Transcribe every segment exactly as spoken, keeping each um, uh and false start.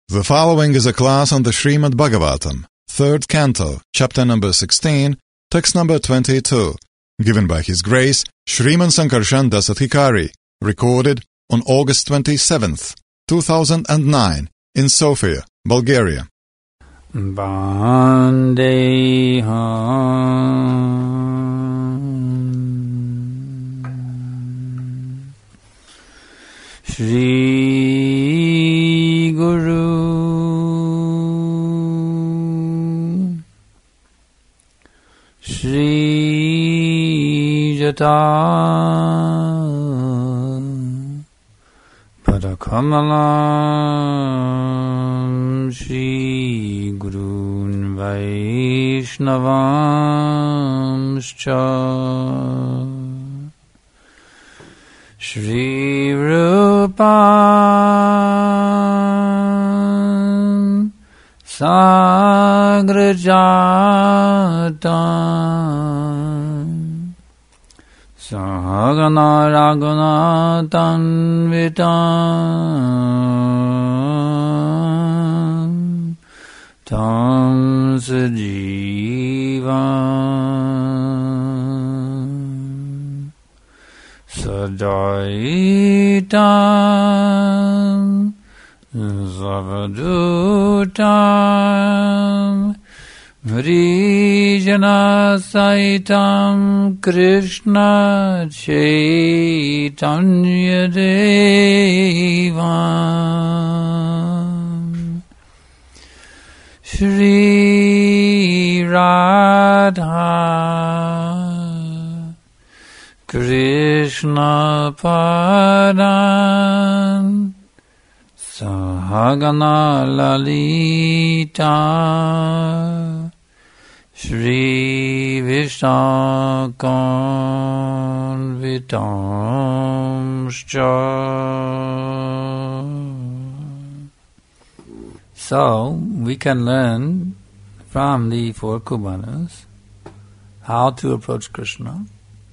The following is a class on the Srimad Bhagavatam, third canto, chapter number sixteen, text number twenty-two, given by His Grace Shriman Sankarshan Dasathikari, recorded on August twenty-seventh, two thousand nine, in Sofia, Bulgaria. Vandeham Shri Guru Shri Jata Padakamalam Shri Gurun Vaishnavamscha Shri Rupam Sagrajatam Sahagana Raghunatan Vitam Tam Sajivam Sadaitam Zavadutam Hrijana Saitam Krishna Chaitanya Devam Shri Radha Krishna Padan Sahagana Lalita Shri Vishnakanvitamscha. So, we can learn from the four Kumaras how to approach Krishna.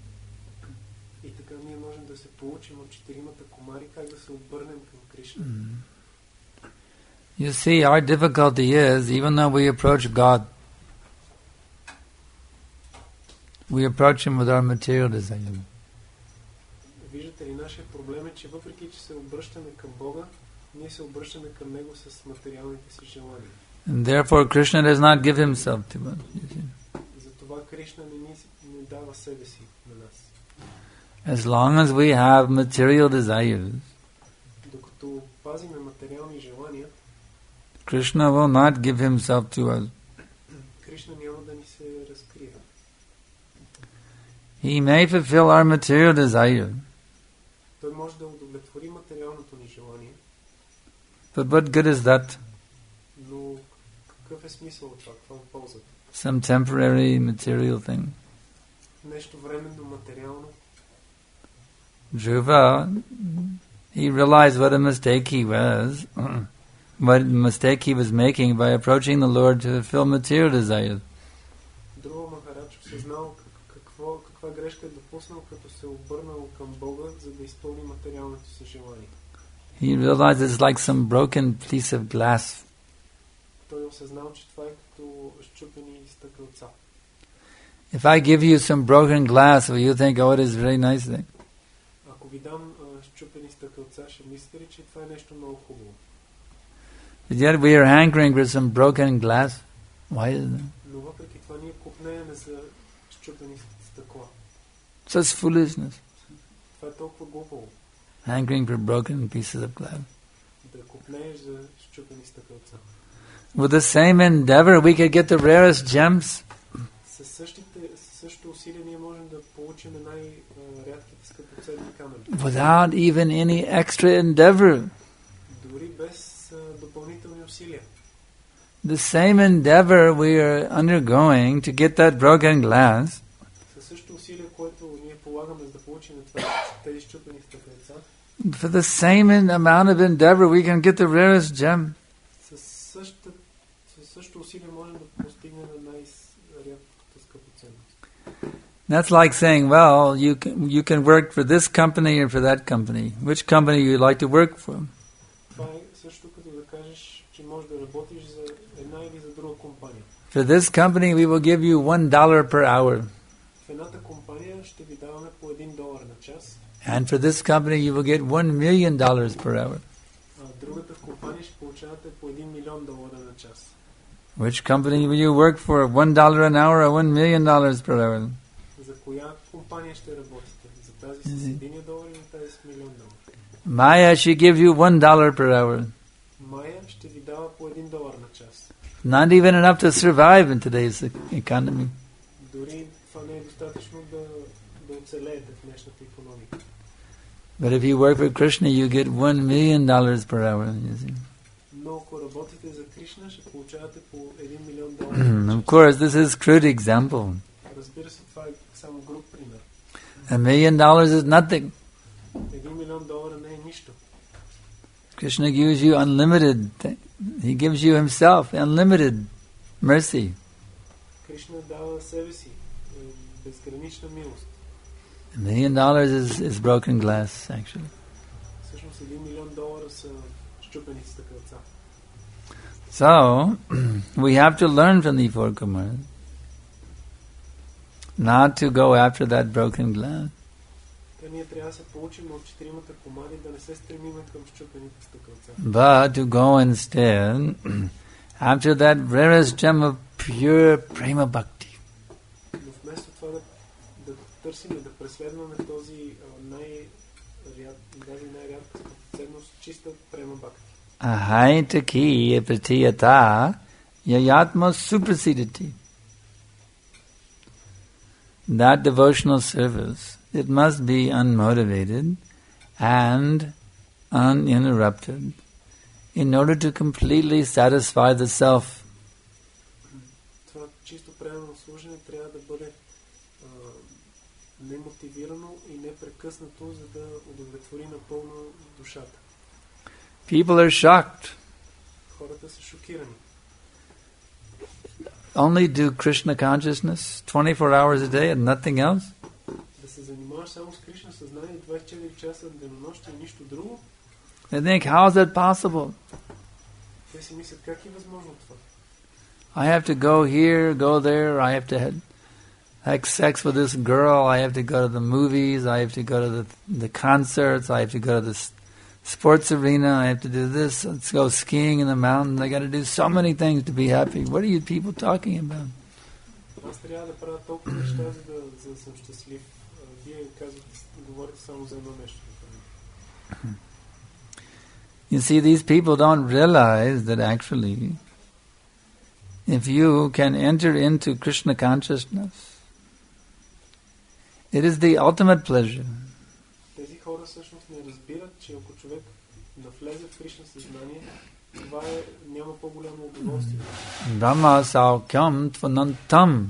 You see, our difficulty is, even though we approach God, we approach Him with our material desire. Виждате ли, нашия проблем е, че въпреки, че се обръщаме към Бога, ние се обръщаме към Него с материалните си желания. And therefore Krishna does not give Himself to us. Затова Кришна не ни не дава себе си на нас. As long as we have material desires, докато пазиме материални желания, Krishna will not give Himself to us. Кришна няма да ни се разкрие. He may fulfill our material desire. Той може да удовлетвори материалното ни желание. But what good is that? Но какъв е смисъл от това? Каква е ползата? Some temporary material thing. Нещо временно материално. Dhruva, he realized what a mistake he was, what mistake he was making by approaching the Lord to fulfill material desires. Друга Махарадж осъзнал какво, каква грешка е допуснал, като се обърнал към Бога, за да изпълни материалното си желание. He realized it's like some broken piece of glass. Той осъзнал, че това е като счупени стъкълца. If I give you some broken glass, will you think, oh, it is a very nice thing? Ако ви дам счупени стъкълца, ще мислите ли, че това е нещо много хубаво? But yet we are hankering for some broken glass. Why is that? Но въпреки това ние купнееме за счупени стъкла. Such foolishness. Това е толкова глупаво. Hankering for broken pieces of glass. Да купнееш за счупени стъкълца. With the same endeavor, we could get the rarest gems. Със същите, със същото усилие ние можем да получим най-рядките скъпоценни камъни. Without even any extra endeavor. Дори без допълнителни усилия. The same endeavor we are undergoing to get that broken glass. Със същото усилие, което ние полагаме за да получим това, тези счупени стъкълца. For the same amount of endeavor, we can get the rarest gem. Със същото, със същото усилие можем да постигнем най-рядкото скъпоценност. That's like saying, well, you can, you can work for this company or for that company. Which company you like to work for? Това е също като да кажеш, кажеш, че можеш да работиш за една или за друга компания. For this company, we will give you one dollar per hour. В едната компания ще ви даваме по един долар на час. And for this company, you will get one million dollars per hour. А другата компания ще получавате по един милион долара на час. Which company will you work for? One dollar an hour or one million dollars per hour? За коя компания ще работите? За тази с един долар или тази с милион долара? Maya, she gives you one dollar per hour. Майя ще ви дава по един долар на час. Not even enough to survive in today's economy. Дори това не е достатъчно да, да оцелеете в днешната икономика. But if you work for Krishna, you get one million dollars per hour. You see. Но ако работите за Кришна, ще получавате по един милион долара. Of course, this is crude example. Разбира се, това е само груб пример. A million dollars is nothing. Един милион долара не е нищо. Krishna gives you unlimited. He gives you himself unlimited mercy. Кришна дава себе си безгранична милост. A million dollars is, is broken glass, actually. Всъщност един милион долара са счупени стъкълца. So, we have to learn from the four Kumaras not to go after that broken glass. Та ние трябва да се получим от четиримата комари да не се стремиме към счупените стъкълца. But to go instead after that rarest gem of pure prema bhakti. Но вместо това да, да търсим и да преследваме този най-ряд, даже най-рядка ценност, чиста према бхакти. Ahaitaki pratiyata yayatma suprasidati. That devotional service, it must be unmotivated and uninterrupted in order to completely satisfy the self. Това чисто преданно служене трябва да бъде а, немотивирано и непрекъснато, за да удовлетвори напълно душата. People are shocked. Хората са шокирани. Only do Krishna consciousness twenty-four hours a day and nothing else? Да се занимаваш само с Кришна съзнание двайсет и четири часа денонощно и нищо друго? They think, how is that possible? Те си мислят, как е възможно това? I have to go here, go there, I have to have, have sex with this girl, I have to go to the movies, I have to go to the, the concerts, I have to go to the sports arena, I have to do this, let's go skiing in the mountains, I got to do so many things to be happy. What are you people talking about? Аз трябва да правя толкова неща, за да, за да съм щастлив. Вие казвате, говорите само за едно нещо. You see, these people don't realize that actually, if you can enter into Krishna consciousness, it is the ultimate pleasure. Тези хора всъщност не разбират, че ако човек навлезе в Кришна съзнание, това е, няма по-голямо удоволствие. Brahma saukyam tvanantam.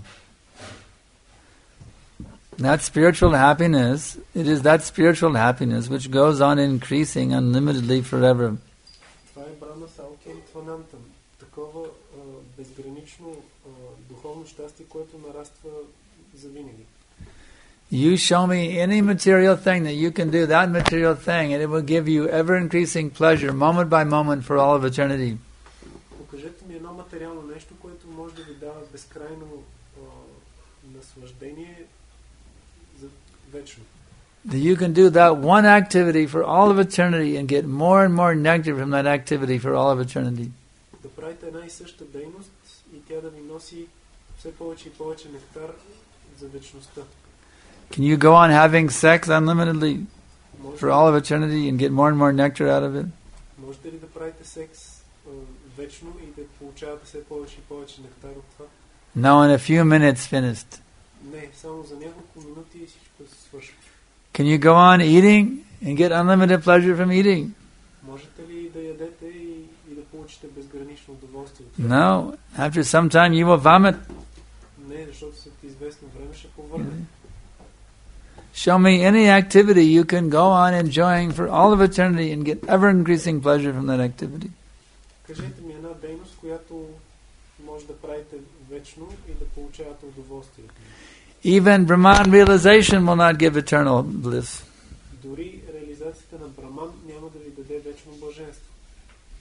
That spiritual happiness, it is that spiritual happiness which goes on increasing unlimitedly forever. Това е Брахма Саукям Тванантам. Такова а, безгранично а, духовно щастие, което нараства завинаги. You show me any material thing that you can do, that material thing, and it will give you ever-increasing pleasure, moment by moment, for all of eternity. Покажете ми едно материално нещо, което може да ви дава безкрайно а, наслаждение за вечно. That you can do that one activity for all of eternity and get more and more nectar from that activity for all of eternity. Да правите една и съща дейност и тя да ви носи все повече и повече нектар за вечността. Can you go on having sex unlimitedly for all of eternity and get more and more nectar out of it? Можете ли да правите секс а, вечно и да получавате все повече и повече нектар от това? No, in a few minutes finished. Не, само за няколко минути и всичко се свършва. Can you go on eating and get unlimited pleasure from eating? Можете ли да ядете и, и да получите безгранично удоволствие от това? No. After some time you will vomit. Не, защото след известно време ще повърне. Show me any activity you can go on enjoying for all of eternity and get ever-increasing pleasure from that activity. Кажете ми една дейност, която може да правите вечно и да получавате удоволствие. Even Brahman realization will not give eternal bliss. Дори реализацията на Браман няма да ви даде вечно блаженство.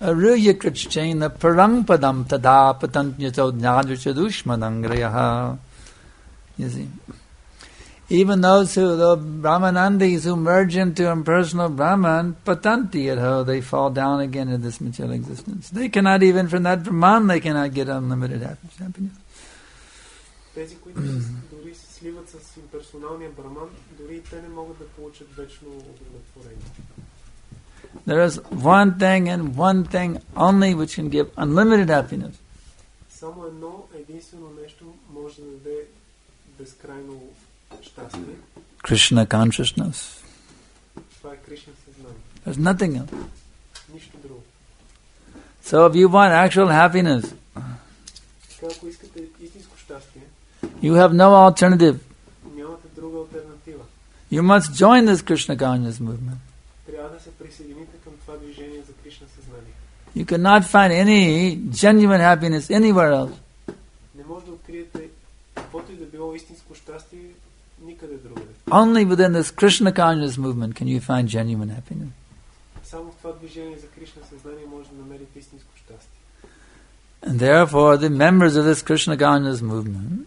Aruya krichena parang padam tada patantyato jnadvichadushmadangrayaha. You see. Even those who, the Brahmanandis who merge into impersonal Brahman, patanti at how they fall down again into this material existence. They cannot even, from that Brahman, they cannot get unlimited happiness. Тези, които дори се сливат с имперсоналния Браман, дори и те не могат да получат вечно удовлетворение. There is one thing and one thing only which can give unlimited happiness. Само едно единствено нещо може да даде безкрайно щастие. Krishna consciousness. Това е Кришна съзнание. There's nothing else. Нищо друго. So if you want actual happiness, така ако искате истинско щастие, you have no alternative. Нямате друга алтернатива. You must join this Krishna conscious movement. Трябва да се присъедините към това движение за Кришна съзнание. You cannot find any genuine happiness anywhere else. Не може да откриете каквото и да било истинско щастие никъде другаде. Only within this Krishna conscious movement can you find genuine happiness. Само в това движение за Кришна съзнание може да намерите истинско щастие. And therefore the members of this Krishna conscious movement,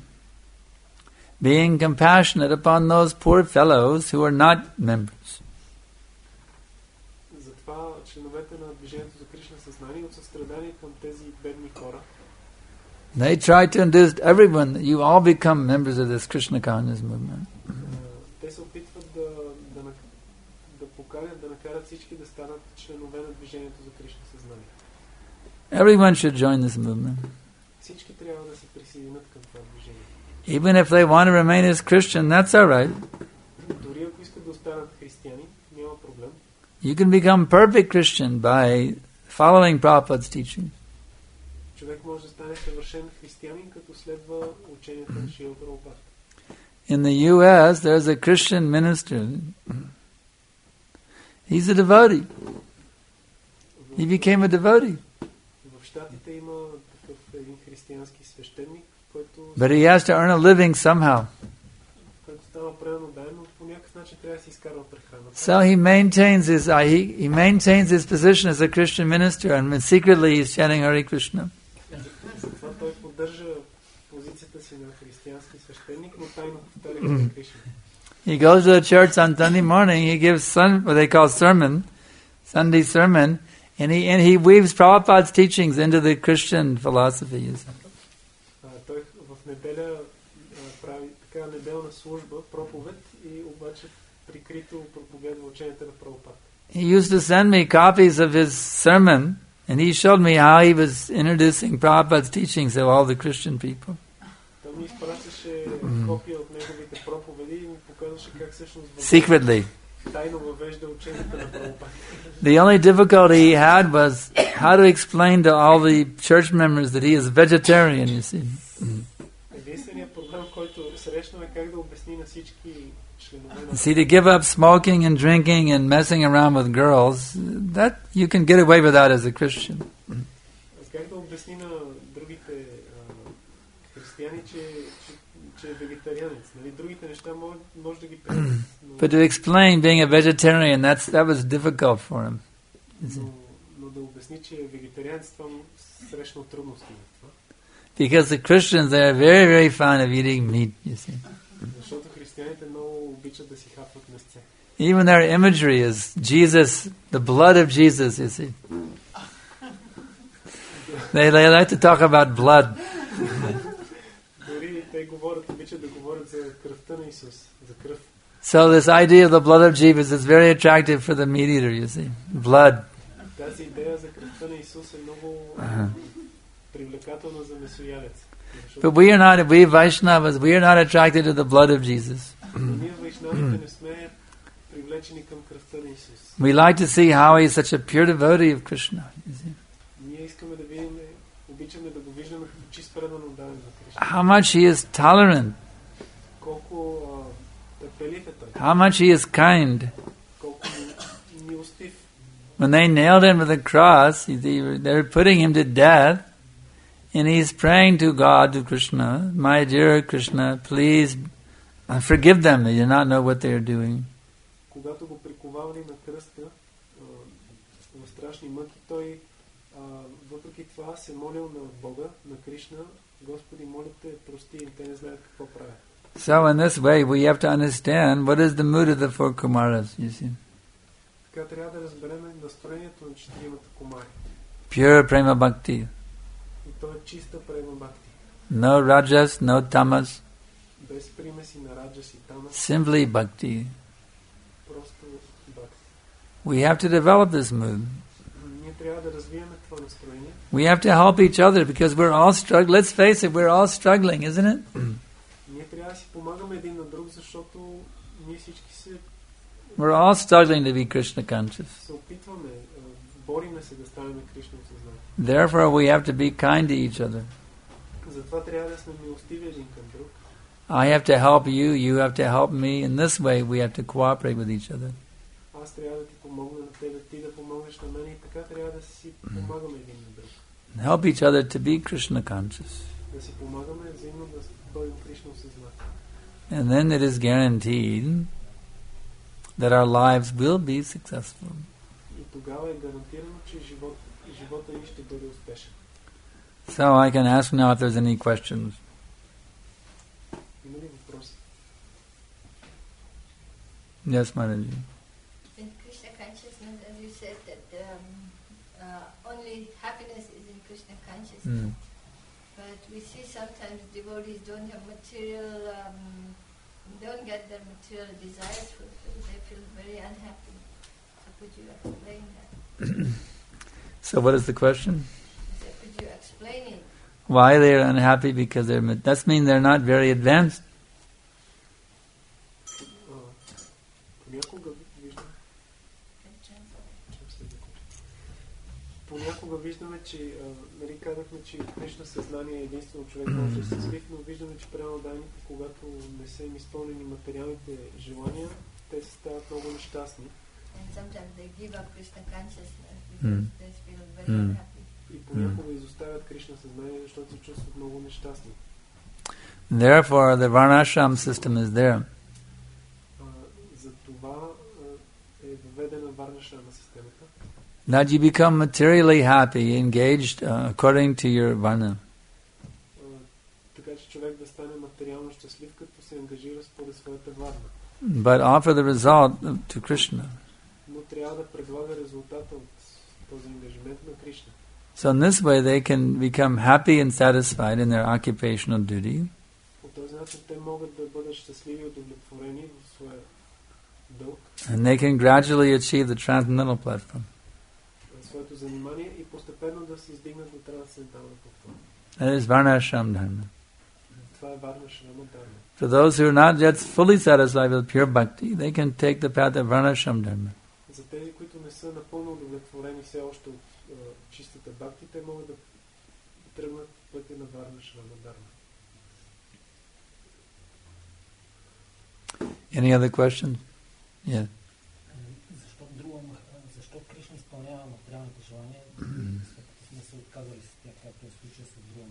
being compassionate upon those poor fellows who are not members, затова членовете на движението за Кришна съзнание от състрадание към тези бедни хора, they try to induce everyone that you all become members of this Krishna conscious movement. те се опитват да, да, да поканят, да накарат всички да станат членове на движението за Кришна съзнание. Everyone should join this movement. Всички трябва да се присъединят към това движение. Even if they want to remain as Christian, that's all right. Дори ако искат да останат християни, няма проблем. You can become perfect Christian by following Prabhupada's teaching. Човек може да стане съвършен християнин, като следва учението на Шрила Прабхупада. In the U S, there's a Christian minister. He's a devotee. He became a devotee. В Щатите има такъв един християнски свещеник, който But he has to earn a living somehow. който става преданоден, но по някакъв начин трябва да си изкарва прехраната. So he maintains his uh, he, he maintains his position as a Christian minister, and secretly he's chanting Hare Krishna. Затова той поддържа позицията си на християнски свещеник, но тайно повтаря Харе Кришна. He goes to the church on Sunday morning. He gives sun, what they call sermon, Sunday sermon, and he and he weaves Prabhupada's teachings into the Christian philosophy. А, той в неделя а, прави така неделна служба, проповед и обаче прикрито проповядва ученията на Прабхупада. He used to send me copies of his sermon, and he showed me how he was introducing Prabhupada's teachings to all the Christian people. Той ми изпращаше копия от неговите проповеди и ми показваше как всъщност Secretly. тайно въвежда ученията на Прабхупада. The only difficulty he had was how to explain to all the church members that he is vegetarian, you see. Единственият проблем, който срещнаме, е как да обясни на всички членове на See, to give up smoking and drinking and messing around with girls, that you can get away with that as a Christian. как да обясни на другите а, християни, че, че, че е вегетарианец. Нали? Другите неща може, може да ги приемат. But to explain being a vegetarian, that's that was difficult for him. Но, но да обясни, че е вегетарианец, това му срещна трудности. Because the Christians, they are very, very fond of eating meat, you see. Защото християните много обичат да си хапват месце. Even their imagery is Jesus, the blood of Jesus, you see. They, they like to talk about blood. Дори те говорят, обичат да говорят за кръвта на Исус, за кръв. So this idea of the blood of Jesus is very attractive for the meat eater, you see. Blood. Тази идея за кръвта на Исус е много привлекателна за месоядец. But we are not, we Vaishnavas, we are not attracted to the blood of Jesus. Ние вайшнавите не сме привлечени към кръвта на Исус. We like to see how he is such a pure devotee of Krishna. You see. Ние искаме да видим, обичаме да го виждаме като чист предан отдаден за Кришна. How much he is tolerant. Колко търпелив е той. How much he is kind. Колко милостив. When they nailed him to the cross, they were, they were putting him to death, and he's praying to God, to Krishna, my dear Krishna, please forgive them. They do not know what they are doing. Когато го приковавали на кръста, в страшни мъки, той а, въпреки това се молил на Бога, на Кришна: Господи, моля те, прости им, те не знаят какво правят. So in this way we have to understand what is the mood of the four Kumaras, you see. Така трябва да разберем настроението на четиримата кумари. Pure prema bhakti. И то е чиста према бхакти. No rajas, no tamas. Без примеси на раджас и тамас. Simply bhakti. Просто бхакти. We have to develop this mood. Ние трябва да развием това настроение. We have to help each other because we're all struggling. Let's face it, we're all struggling, isn't it? Ние трябва да си помагаме един на друг, защото ние всички се We're all struggling to be Krishna conscious. се опитваме, бориме се да станем Кришна осъзнати. Therefore, we have to be kind to each other. Затова трябва да сме милостиви един към друг. I have to help you, you have to help me. In this way, we have to cooperate with each other. Аз трябва да ти помогна на тебе, ти да помогнеш на мен и така трябва да си помагаме един на друг. Help each other to be Krishna conscious. Да си помагаме взаимно да бъдем Кришна осъзнати. And then it is guaranteed that our lives will be successful. И тогава е гарантирано, че живот, живота ни ще бъде успешен. So I can ask now if there's any questions. Има ли въпроси? Yes, Mataji. In Krishna consciousness, as you said, that um, uh, only happiness is in Krishna consciousness. Mm. But we see sometimes devotees don't have material, um, don't get their material desires fulfilled. They feel very unhappy. So could you explain that? So what is the question? So could you explain it? Why they are unhappy? Because they're that means they're not very advanced. Понякога виждаме, понякога виждаме, че а, нали, казахме, че Кришна съзнание е единствено човек може да се свих, но виждаме, че прямо данните, когато не са им изпълнени материалните желания, те се стават много нещастни. And sometimes they give up Krishna consciousness because Mm. they feel very Mm. unhappy. И понякога изоставят Кришна съзнание, защото се чувстват много нещастни. Therefore, the varnashram system is there. А, за това а, е въведена варнашрама системата. That you become materially happy, engaged uh, according to your varna. А, така че човек да стане материално щастлив, като се ангажира според своята варна. But offer the result to Krishna. Но трябва да предлага резултата от този ангажимент на Кришна. So in this way they can become happy and satisfied in their occupational duty. По този начин те могат да бъдат щастливи и удовлетворени в своя дълг, And they can gradually achieve the transcendental platform. в своето занимание и постепенно да се издигнат до трансцендентална платформа. That is varnashram dharma. Това е варнашрама дharma. For those who are not yet fully satisfied with pure bhakti, they can take the path of varnashram dharma. За тези, които не са напълно удовлетворени все още от uh, чистата бхакти, те могат да тръгнат пътя на варнашрама дharma. Any other questions? Yeah. Защо друго, защо Кришна изпълнява материалните желания, след като сме се отказали с тях, както е случая с друго?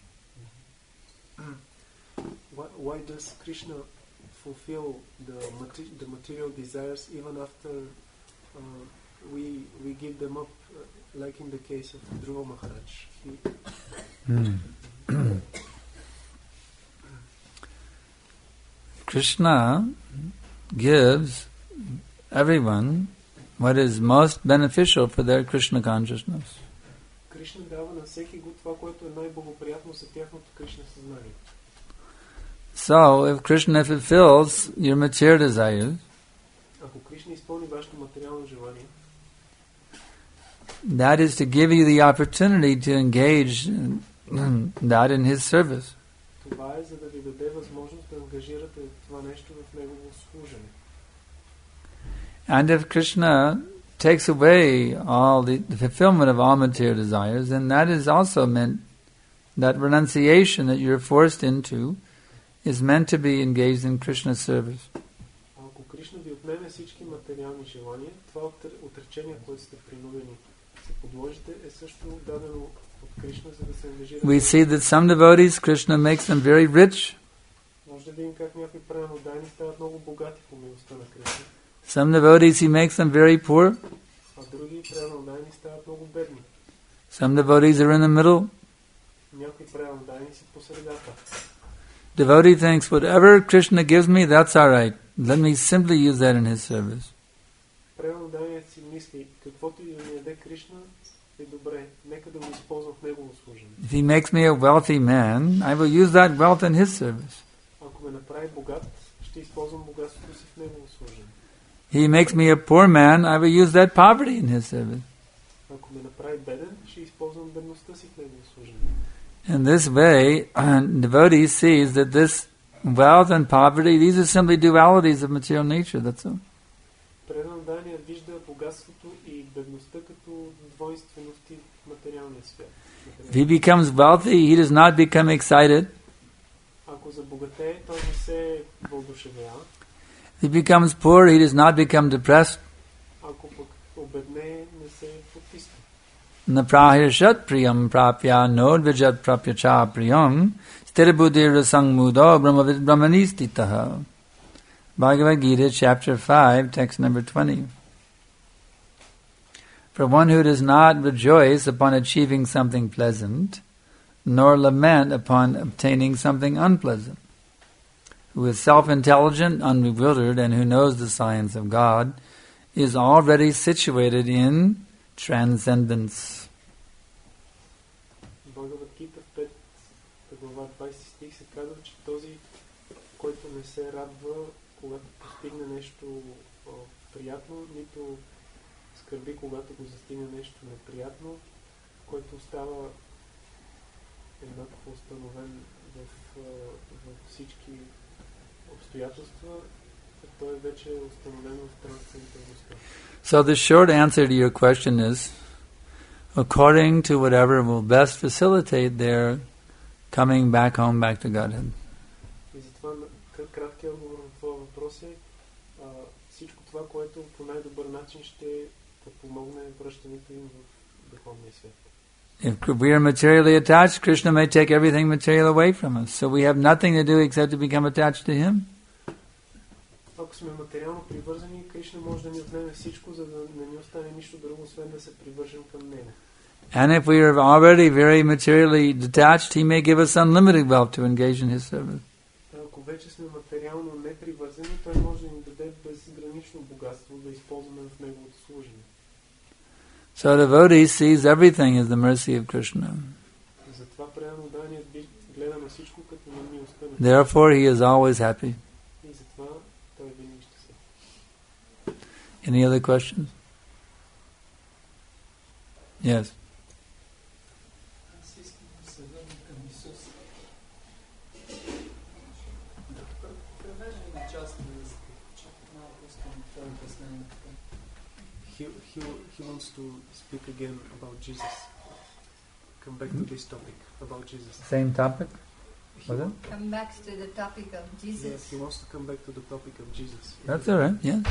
Why, why does Krishna fulfill the, mate- the material desires even after uh, we we give them up, uh, like in the case of Dhruva Maharaj? He, Krishna gives everyone what is most beneficial for their Krishna consciousness. Кришна дава на всеки го това, което е най-благоприятно за тяхното Кришна съзнание. So, if Krishna fulfills your material desires, Ако Кришна изпълни вашето материално желание, that is to give you the opportunity to engage in that in His service. това е за да ви даде възможност да ангажирате това нещо в негово служене. And if Krishna takes away all the, the fulfillment of all material desires, then that is also meant, that renunciation that you're forced into is meant to be engaged in Krishna's service. Ако Кришна ви отнеме всички материални желания, това отречение, което сте принудени да се подложите, е също дадено от Кришна, за да се ангажирате. We see that some devotees, Krishna makes them very rich. Може да видим как някои преданодайни стават много богати по милостта на Кришна. Some devotees, He makes them very poor. а други преданодайни стават много бедни. Some devotees are in the middle. Някои преданодайни са по средата. Devotee thinks, whatever Krishna gives me, that's all right. Let me simply use that in his service. Преданодайният си мисли, каквото и да ми яде Кришна, е добре. Нека да го използвам в негово служение. If he makes me a wealthy man, I will use that wealth in his service. Ако ме направи богат, ще използвам богатството си в негово служение. He makes me a poor man, I will use that poverty in his service. Ако ме направи беден, ще използвам бедността си в негово служение. In this way, uh, devotee sees that this wealth and poverty, these are simply dualities of material nature, that's all. Преданодайният вижда богатството и бедността като двойствености в материалния свят. If he becomes wealthy, he does not become excited. Ако забогатее, той не се въодушевява. If he becomes poor, he does not become depressed. Ако пък обеднее, не се потиска. Naprahirshat priyam prapya nodvijat prapya cha priyam stirabuddhira sangmudo brahmavid brahmanistitaha. Bhagavad Gita, chapter five, text number twenty. For one who does not rejoice upon achieving something pleasant, nor lament upon obtaining something unpleasant, who is self-intelligent, unbewildered, and who knows the science of God, is already situated in transcendence. Бхагавад Гита в пета глава двайсети стих се казва, че този, който не се радва, когато постигне нещо о, приятно, нито скърби, когато го застигне нещо неприятно, който остава еднакво установен в, в всички обстоятелства, той вече е установен в трансцендентността. So the short answer to your question is, according to whatever will best facilitate their coming back home, back to Godhead. И затова краткият отговор на това въпрос е а, всичко това, което по най-добър начин ще помогне връщането им в духовния свет. If we are materially attached, Krishna may take everything material away from us. So we have nothing to do except to become attached to Him. Ако сме материално привързани, Кришна може да ни отнеме всичко, за да не ни остане нищо друго, освен да се привържем към Него. And if we are already very materially detached, He may give us unlimited wealth to engage in His service. Ако вече сме материално непривързани, Той може да ни даде безгранично богатство да използваме в Неговото служение. So the devotee sees everything as the mercy of Krishna. Затова преданодайният гледа на всичко като на милостта на Кришна. Therefore, he is always happy. И затова той винаги ще се. Any other questions? Yes. Аз искам да се върна към Исус. Превеждаме част на езика, че малко искам да обяснение така. He, he, he wants to speak again about Jesus. Come back to this topic about Jesus. Same topic? He, Was it? wa- Come back to the topic of Jesus. yes, he wants to come back to the topic of Jesus. That's all right, yeah.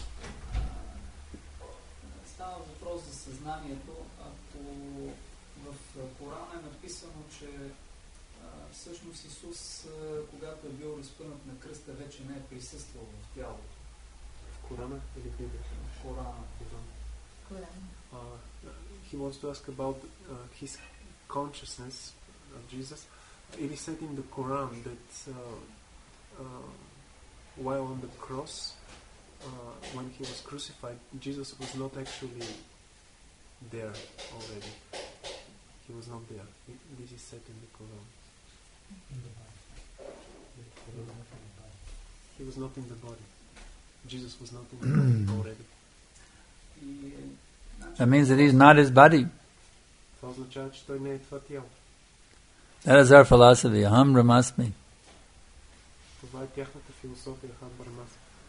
Става въпрос за съзнанието. Ако в Корана е написано, че а, всъщност Исус, а, когато е бил разпънат на кръста, вече не е присъствал в тялото. В Корана или в Библията? В Корана. Quran. Uh, he wants to ask about uh, his consciousness of Jesus. It is said in the Quran that uh, uh, while on the cross, uh, when he was crucified, Jesus was not actually there already. He was not there. It, this is said in the Quran. He was not in the body. Jesus was not in the body already. И, значи, That means that he's not his body. Това означава, че той не е това тяло. That is our philosophy. Aham Brahmasmi. Това е тяхната философия, Хам Брамас.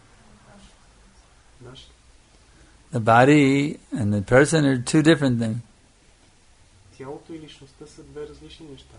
Нашата. The body and the person are two different things. Тялото и личността са две различни неща.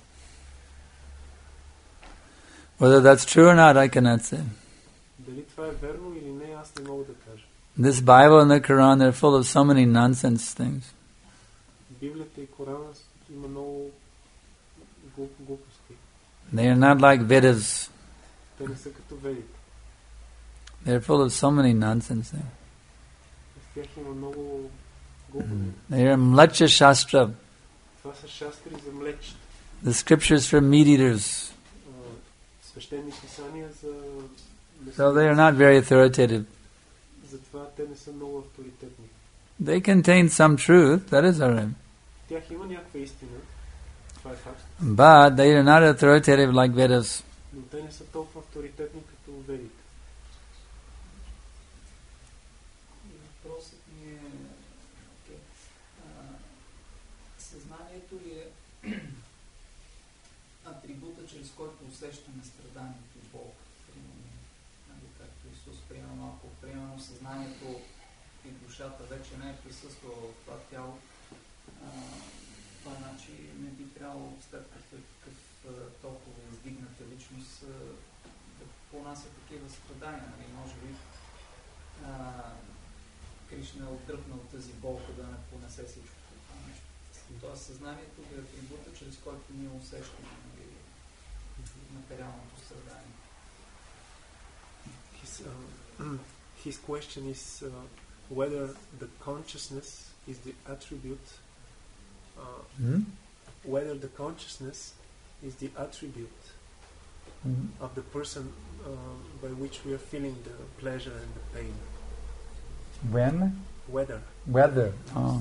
Whether that's true or not, I cannot say. Дали това е верно или не, аз не мога да кажа. This Bible and the Quran, they're full of so many nonsense things. Библията и Корана има много глуп, глупости. They are not like Vedas. Те не са като ведите. They're full of so many nonsense things. В тях има много губени. They are mlecha shastra, Това са шастри за млечни. the scriptures for meat eaters. А, свещени писания за So they are not very authoritative. затова те не са много авторитетни. They contain some truth, that is alright. В тях има някаква истина, това е факт, But they are not authoritative like Vedas. но те не са толкова авторитетни като ведите. Въпросът ми е, okay. а, съзнанието ли е атрибута, чрез който усещаме страданието и болка? Нали, както Исус приема малко, примерно съзнанието и душата вече не е присъствала в това тяло. А, това значи не би трябвало след като е такъв толкова издигната личност да понася такива страдания. Нали, може би а, Кришна е отдръпнал тази болка да не понесе всичко това нещо. Това съзнанието е атрибута, чрез който ние усещаме, нали, материалното страдание. His, uh, his question is uh, whether the consciousness is the attribute, uh, Hmm? whether the consciousness is the attribute Hmm. of the person uh, by which we are feeling the pleasure and the pain. When? Whether. Weather. Oh.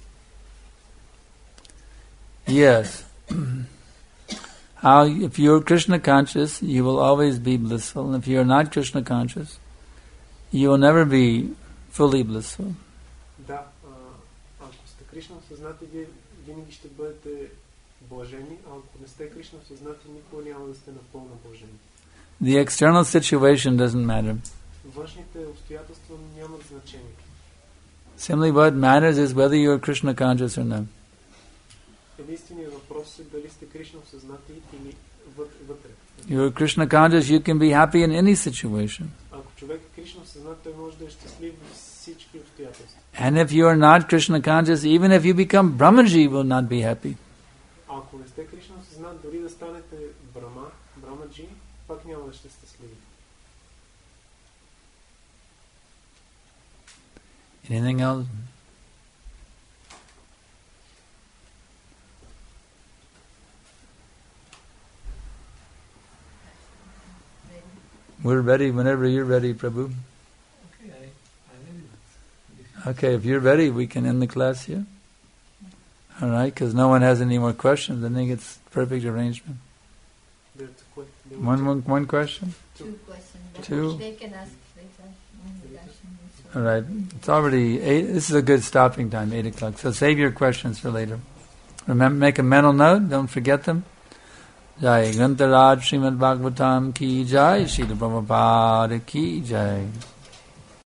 Yes. How, if you're Krishna conscious, you will always be blissful. And if you're not Krishna conscious, you will never be fully blissful. Да, а, ако сте Кришна осъзнати, вие винаги ще бъдете блажени, а ако не сте Кришна осъзнати, никога няма да сте напълно блажени. The external situation doesn't matter. Външните обстоятелства нямат значение. Simply what matters is whether you are Krishna conscious or not. Единственият въпрос е дали сте Кришна осъзнати или вътре. You are Krishna conscious, you can be happy in any situation. Ако човек е Кришна осъзнат, той може да е щастлив в всички обстоятелства. And if you are not Krishna conscious, even if you become Brahmaji, you will not be happy. Ако не сте Кришна осъзнат, дори да станете Брама, Брамаджи, пак няма да сте щастливи. Anything else? We're ready whenever you're ready, Prabhu. Okay, I, I will. Okay, if you're ready, we can end the class here. All right, because no one has any more questions. I think it's perfect arrangement. There to quit. There One, one, one question? Two questions. but Two. They can ask later. All right, it's already eight. This is a good stopping time, eight o'clock. So save your questions for later. Remember, make a mental note. Don't forget them. Jai Grantaraj Srimad Bhagavatam ki jai, Srila Prabhupada ki jai.